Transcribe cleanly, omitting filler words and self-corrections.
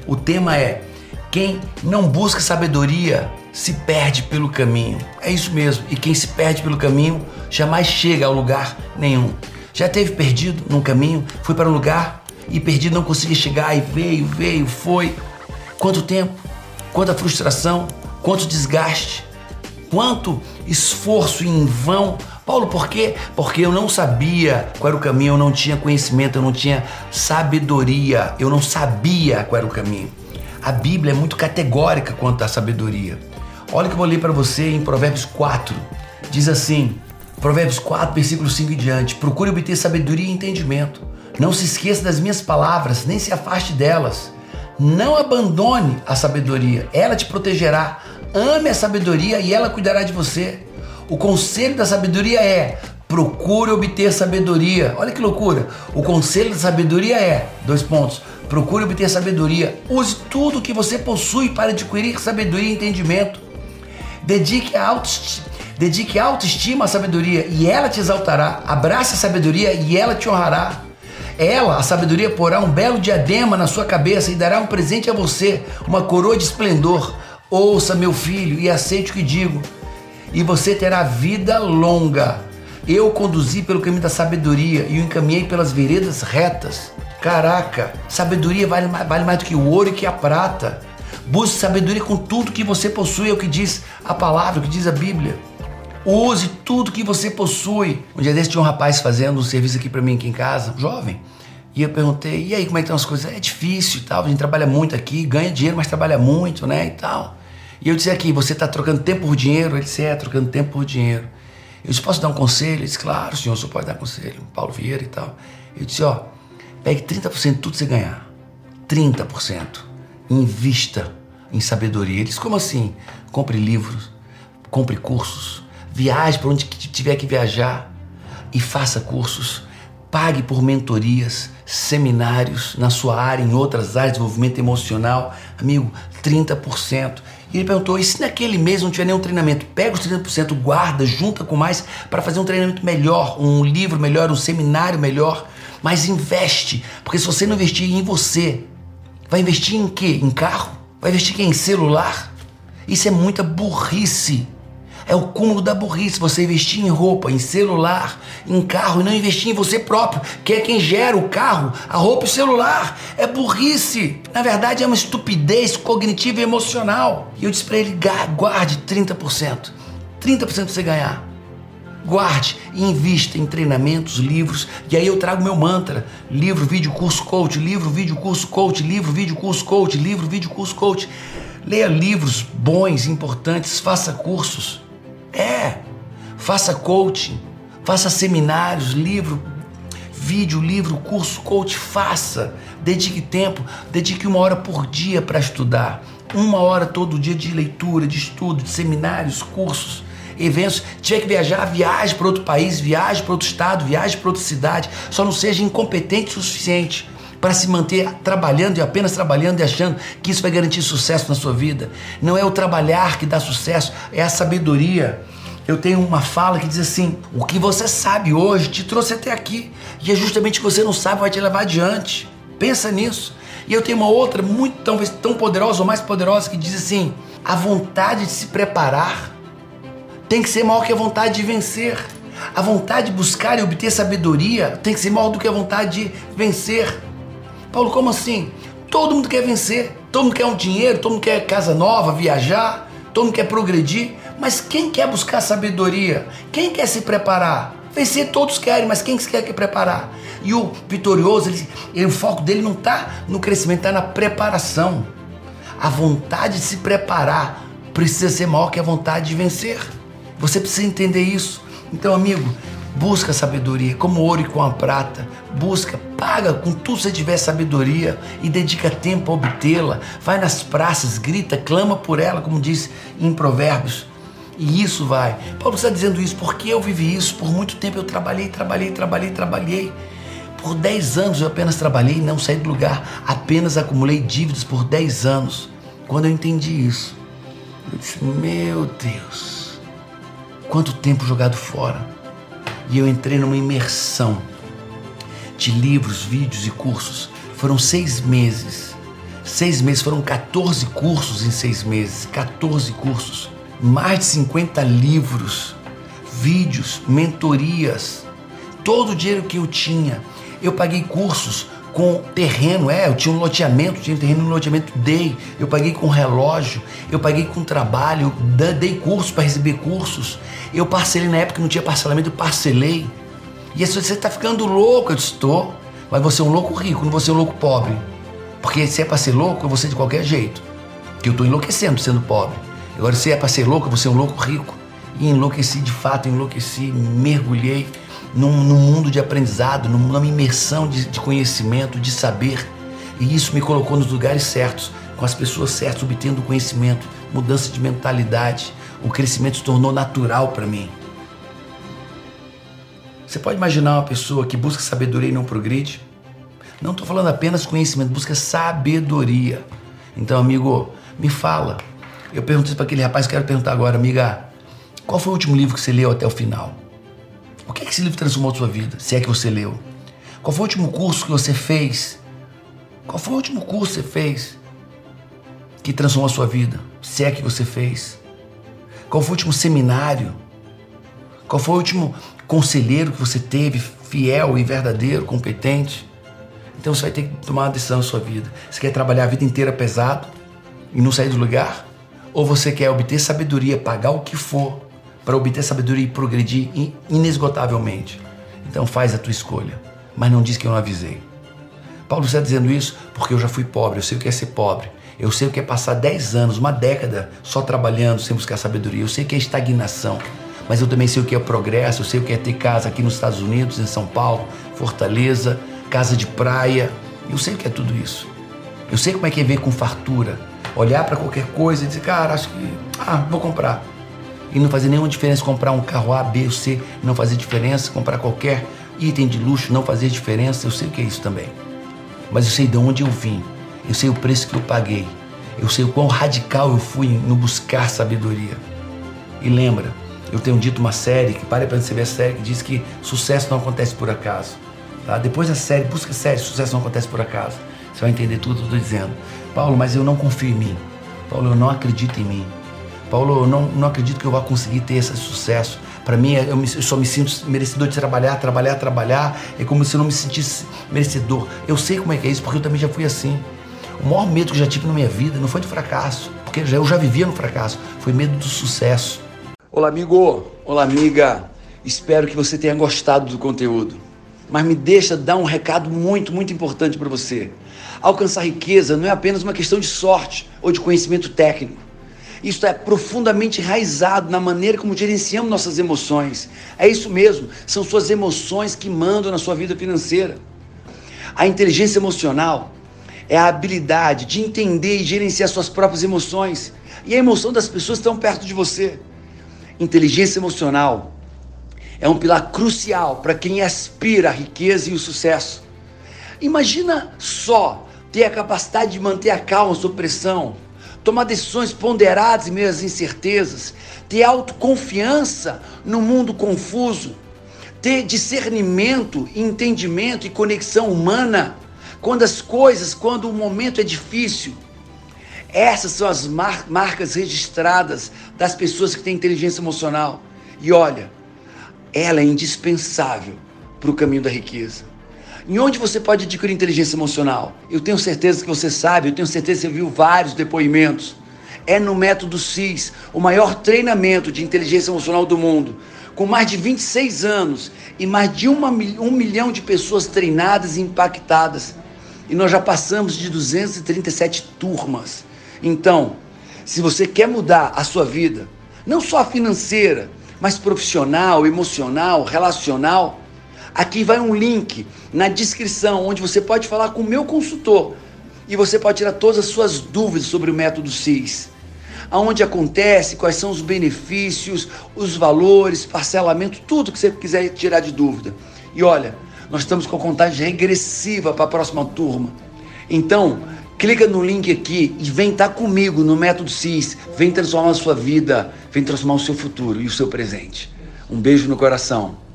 O tema é: quem não busca sabedoria se perde pelo caminho. É isso mesmo. E quem se perde pelo caminho jamais chega a lugar nenhum. Já esteve perdido num caminho, foi para um lugar e perdido, não conseguia chegar, e veio, foi. Quanto tempo, quanta frustração, quanto desgaste, quanto esforço em vão. Paulo, por quê? Porque eu não sabia qual era o caminho, eu não tinha conhecimento, eu não tinha sabedoria, eu não sabia qual era o caminho. A Bíblia é muito categórica quanto à sabedoria. Olha o que eu vou ler para você em Provérbios 4. Diz assim, Provérbios 4, versículo 5 e diante: procure obter sabedoria e entendimento. Não se esqueça das minhas palavras, nem se afaste delas. Não abandone a sabedoria, ela te protegerá. Ame a sabedoria e ela cuidará de você. O conselho da sabedoria é: procure obter sabedoria. Olha que loucura. O conselho da sabedoria é, procure obter sabedoria. Use tudo que você possui para adquirir sabedoria e entendimento. Dedique autoestima à sabedoria e ela te exaltará. Abrace a sabedoria e ela te honrará. Ela, a sabedoria, porá um belo diadema na sua cabeça e dará um presente a você, uma coroa de esplendor. Ouça, meu filho, e aceite o que digo, e você terá vida longa. Eu o conduzi pelo caminho da sabedoria e o encaminhei pelas veredas retas. Caraca, sabedoria vale mais do que o ouro e que a prata. Busque sabedoria com tudo que você possui, é o que diz a palavra, o que diz a Bíblia. Use tudo que você possui. Um dia desse tinha um rapaz fazendo um serviço aqui pra mim, aqui em casa, um jovem. E eu perguntei, e aí, como é que estão as coisas? É difícil e tal, a gente trabalha muito aqui, ganha dinheiro, mas trabalha muito, né, e tal. E eu disse aqui, você está trocando tempo por dinheiro? Ele disse, trocando tempo por dinheiro. Eu disse, posso dar um conselho? Ele disse, claro, senhor, o senhor pode dar conselho. Paulo Vieira e tal. Eu disse, pegue 30% de tudo que você ganhar. 30%. Invista em sabedoria. Ele disse, como assim? Compre livros, compre cursos, viaje para onde tiver que viajar e faça cursos. Pague por mentorias, seminários na sua área, em outras áreas de desenvolvimento emocional. Amigo, 30%. E ele perguntou, e se naquele mês não tiver nenhum treinamento? Pega os 30%, guarda, junta com mais para fazer um treinamento melhor, um livro melhor, um seminário melhor. Mas investe, porque se você não investir em você, vai investir em quê? Em carro? Vai investir em celular? Isso é muita burrice. É o cúmulo da burrice, você investir em roupa, em celular, em carro e não investir em você próprio, que é quem gera o carro, a roupa e o celular. É burrice. Na verdade é uma estupidez cognitiva e emocional. E eu disse para ele, guarde 30%. 30% para você ganhar. Guarde e invista em treinamentos, livros. E aí eu trago meu mantra: livro, vídeo, curso, coach, livro, vídeo, curso, coach, livro, vídeo, curso, coach, livro, vídeo, curso, coach. Leia livros bons, importantes, faça cursos. Faça coaching, faça seminários, livro, vídeo, livro, curso, coach, faça. Dedique tempo, dedique 1 hora por dia para estudar. 1 hora todo dia de leitura, de estudo, de seminários, cursos, eventos. Tiver que viajar, viaje para outro país, viaje para outro estado, viaje para outra cidade. Só não seja incompetente o suficiente para se manter trabalhando e apenas trabalhando e achando que isso vai garantir sucesso na sua vida. Não é o trabalhar que dá sucesso, é a sabedoria. Eu tenho uma fala que diz assim: o que você sabe hoje te trouxe até aqui, e é justamente o que você não sabe vai te levar adiante. Pensa nisso. E eu tenho uma outra, talvez tão poderosa ou mais poderosa, que diz assim: a vontade de se preparar tem que ser maior que a vontade de vencer. A vontade de buscar e obter sabedoria tem que ser maior do que a vontade de vencer. Paulo, como assim? Todo mundo quer vencer, todo mundo quer um dinheiro, todo mundo quer casa nova, viajar, todo mundo quer progredir, mas quem quer buscar sabedoria? Quem quer se preparar? Vencer todos querem, mas quem quer preparar? E o vitorioso, o foco dele não está no crescimento, está na preparação. A vontade de se preparar precisa ser maior que a vontade de vencer. Você precisa entender isso. Então, amigo, busca sabedoria, como ouro e com a prata. Busca, paga com tudo que você tiver sabedoria e dedica tempo a obtê-la. Vai nas praças, grita, clama por ela, como diz em Provérbios. E isso vai. Paulo está dizendo isso porque eu vivi isso. Por muito tempo eu trabalhei. Por 10 anos eu apenas trabalhei e não saí do lugar. Apenas acumulei dívidas por 10 anos. Quando eu entendi isso, eu disse, meu Deus, quanto tempo jogado fora. E eu entrei numa imersão de livros, vídeos e cursos. Foram 6 meses. 6 meses, foram 14 cursos em 6 meses, 14 cursos, mais de 50 livros, vídeos, mentorias, todo o dinheiro que eu tinha. Eu paguei cursos com terreno, eu tinha um loteamento, tinha terreno no loteamento, eu paguei com relógio, eu paguei com trabalho, eu dei cursos para receber cursos, eu parcelei na época que não tinha parcelamento, eu parcelei. E aí você está ficando louco, eu disse, estou, mas você é um louco rico, não você é um louco pobre. Porque se é para ser louco, eu vou ser de qualquer jeito, que eu estou enlouquecendo sendo pobre. Agora se é para ser louco, eu vou ser um louco rico. E enlouqueci de fato, mergulhei num mundo de aprendizado, numa imersão de conhecimento, de saber. E isso me colocou nos lugares certos, com as pessoas certas, obtendo conhecimento, mudança de mentalidade. O crescimento se tornou natural para mim. Você pode imaginar uma pessoa que busca sabedoria e não progride? Não estou falando apenas conhecimento, busca sabedoria. Então, amigo, me fala. Eu perguntei para aquele rapaz, quero perguntar agora, amiga, qual foi o último livro que você leu até o final? O que esse livro transformou a sua vida, se é que você leu? Qual foi o último curso que você fez? Qual foi o último curso que você fez que transformou a sua vida, se é que você fez? Qual foi o último seminário? Qual foi o último conselheiro que você teve, fiel e verdadeiro, competente? Então você vai ter que tomar uma decisão na sua vida. Você quer trabalhar a vida inteira pesado e não sair do lugar? Ou você quer obter sabedoria, pagar o que for para obter sabedoria e progredir inesgotavelmente? Então faz a tua escolha, mas não diz que eu não avisei. Paulo está dizendo isso porque eu já fui pobre, eu sei o que é ser pobre. Eu sei o que é passar 10 anos, uma década só trabalhando sem buscar sabedoria. Eu sei o que é estagnação, mas eu também sei o que é progresso. Eu sei o que é ter casa aqui nos Estados Unidos, em São Paulo, Fortaleza, casa de praia. Eu sei o que é tudo isso. Eu sei como é que é ver com fartura, olhar para qualquer coisa e dizer, cara, acho que vou comprar. E não fazer nenhuma diferença comprar um carro A, B ou C, não fazer diferença, comprar qualquer item de luxo, não fazer diferença. Eu sei o que é isso também. Mas eu sei de onde eu vim, eu sei o preço que eu paguei, eu sei o quão radical eu fui no buscar sabedoria. E lembra, eu tenho dito uma série, que pare para você ver a série, que diz que sucesso não acontece por acaso. Tá? Depois da série, busca a série, sucesso não acontece por acaso. Você vai entender tudo que eu estou dizendo. Paulo, mas eu não confio em mim. Paulo, eu não acredito em mim. Paulo, eu não acredito que eu vá conseguir ter esse sucesso. Para mim, eu só me sinto merecedor de trabalhar. É como se eu não me sentisse merecedor. Eu sei como é que é isso, porque eu também já fui assim. O maior medo que eu já tive na minha vida não foi de fracasso, porque eu já vivia no fracasso. Foi medo do sucesso. Olá, amigo. Olá, amiga. Espero que você tenha gostado do conteúdo. Mas me deixa dar um recado muito, muito importante para você. Alcançar riqueza não é apenas uma questão de sorte ou de conhecimento técnico. Isso é profundamente enraizado na maneira como gerenciamos nossas emoções. É isso mesmo, são suas emoções que mandam na sua vida financeira. A inteligência emocional é a habilidade de entender e gerenciar suas próprias emoções. E a emoção das pessoas estão perto de você. Inteligência emocional é um pilar crucial para quem aspira à riqueza e o sucesso. Imagina só ter a capacidade de manter a calma sob pressão, tomar decisões ponderadas em meio às incertezas, ter autoconfiança no mundo confuso, ter discernimento, entendimento e conexão humana quando o momento é difícil. Essas são as marcas registradas das pessoas que têm inteligência emocional. E olha, ela é indispensável para o caminho da riqueza. Em onde você pode adquirir inteligência emocional? Eu tenho certeza que você sabe, eu tenho certeza que você viu vários depoimentos. É no Método CIS, o maior treinamento de inteligência emocional do mundo, com mais de 26 anos e mais de 1 milhão de pessoas treinadas e impactadas. E nós já passamos de 237 turmas. Então, se você quer mudar a sua vida, não só financeira, mas profissional, emocional, relacional, aqui vai um link na descrição, onde você pode falar com o meu consultor e você pode tirar todas as suas dúvidas sobre o Método CIS. Aonde acontece, quais são os benefícios, os valores, parcelamento, tudo que você quiser tirar de dúvida. E olha, nós estamos com a contagem regressiva para a próxima turma. Então, clica no link aqui e vem estar comigo no Método CIS. Vem transformar a sua vida, vem transformar o seu futuro e o seu presente. Um beijo no coração.